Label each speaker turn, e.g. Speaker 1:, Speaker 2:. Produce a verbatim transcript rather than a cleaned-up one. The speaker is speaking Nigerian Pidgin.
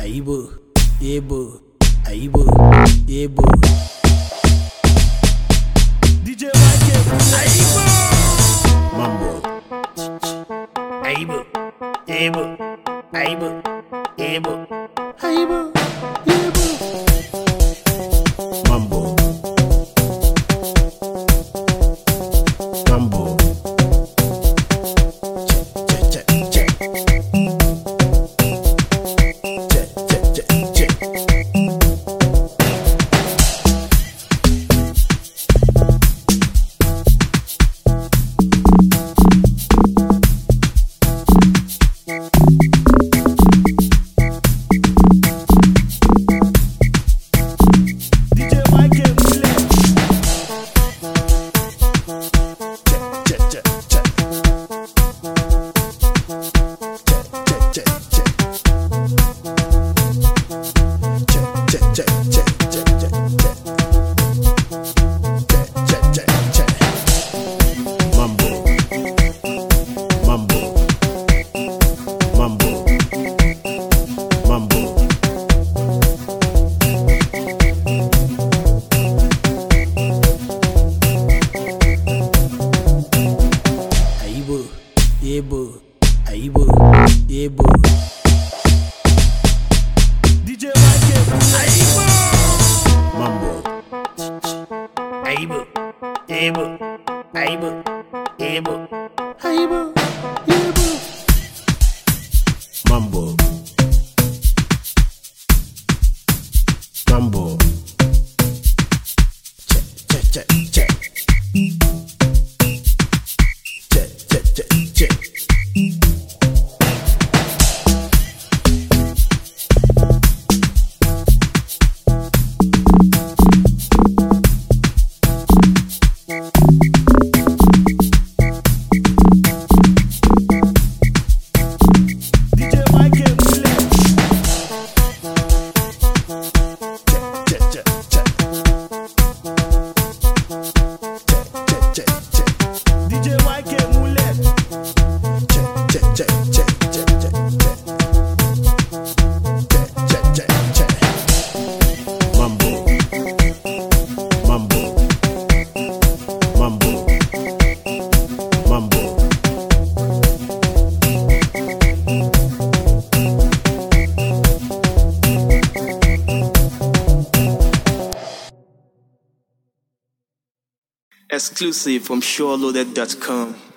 Speaker 1: Aibo, Ebo, Aibo, Ebo. D J Y K, Aibo, Mambo, Aibo, Ebo, Aibo, Ebo, Aibo, Ebo, Mambo, Mambo. Ebo, Aibo, Ebo. D J Y K, Aibo, Mambo, Aibo, Ebo, Aibo, Ebo, Aibo, Ebo, Mambo, Mambo, check, check, check, check.
Speaker 2: Exclusive from SureLoaded dot com.